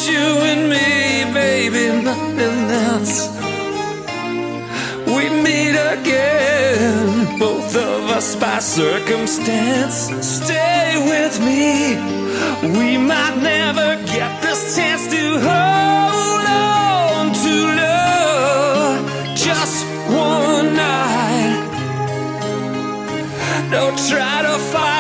you and me, baby, nothing else. We meet again, both of us by circumstance. Stay with me, we might never get this chance to hold on to love just one night. Don't try to fight